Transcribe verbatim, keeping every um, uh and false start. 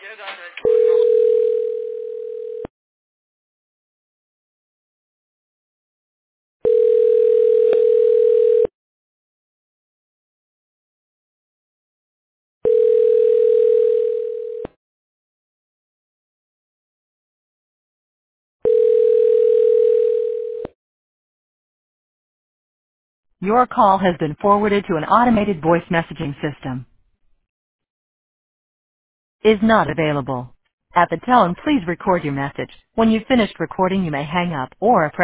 Your call has been forwarded to an automated voice messaging system. Is not available. At the tone, please record your message. When you've finished recording, you may hang up or press